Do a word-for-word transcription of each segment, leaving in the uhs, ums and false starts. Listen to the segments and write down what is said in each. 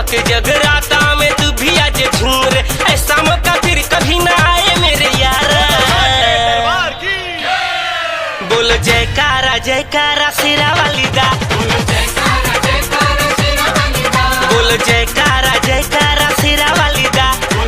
के जगराता में तू भी आज झूम रे, ऐसा मौका फिर कभी ना आए मेरे यार। बोल जयकारा जयकारा सिरा वाली दा, बोल जयकारा जयकारा सिरा वाली दा।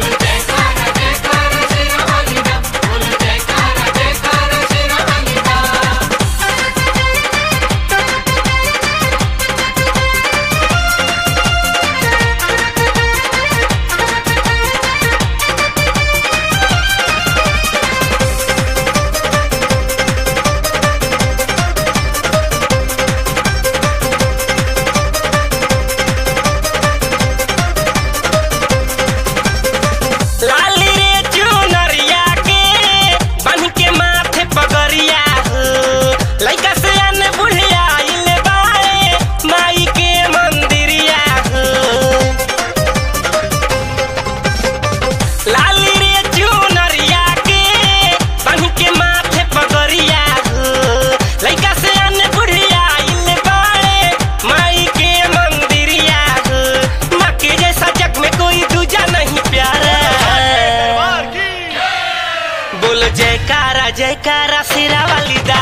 बोल जयकारा जयकारा सिरा वाली दा,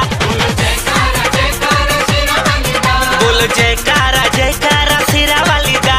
बोल जयकारा जयकारा सिरा वाली दा।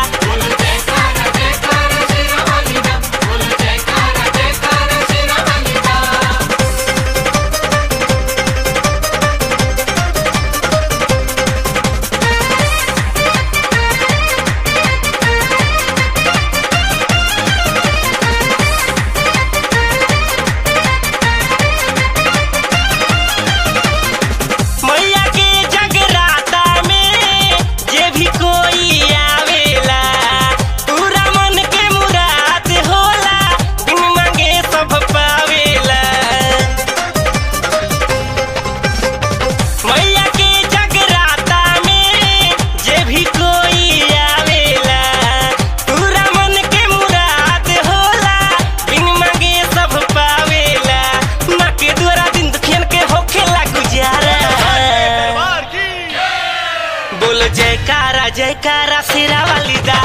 बोल जयकारा जयकारा सिरा वाली दा,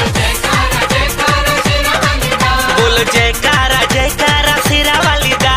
बोल जयकारा जयकारा सिरा वाली दा।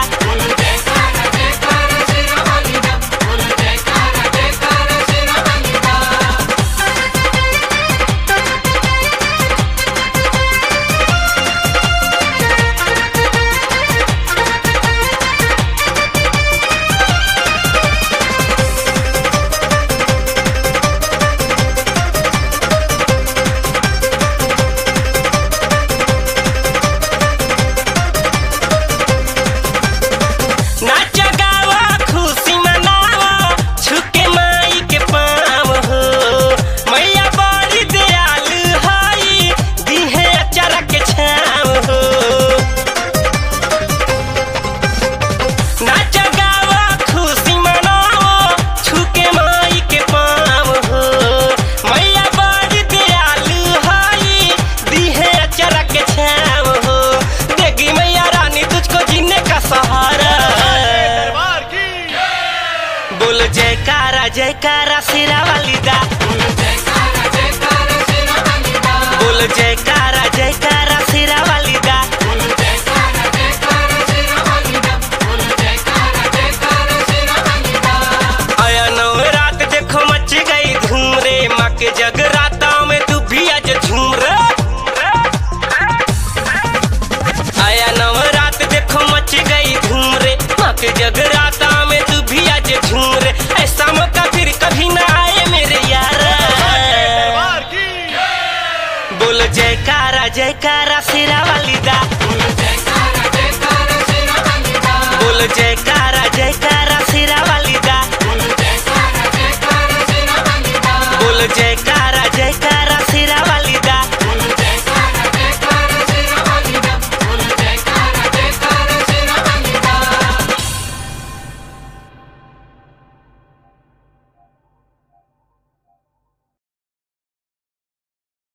बोल जयकारा जयकारा सिरा वाली दा, बोल जयकारा जयकारा सिरा वाली दा। आया नवरात देखो मच गई धूम रे, माँ के जगराता में तू भी आज झूम रे। आया नवरात देखो मच गई धूम रे, माँ के जगराता में तू भी आज झूम रे, ऐसा मौका फिर कभी ना आए मेरे यार। बोल जयकारा जयकारा सिरा वाली दा, बोल जयकारा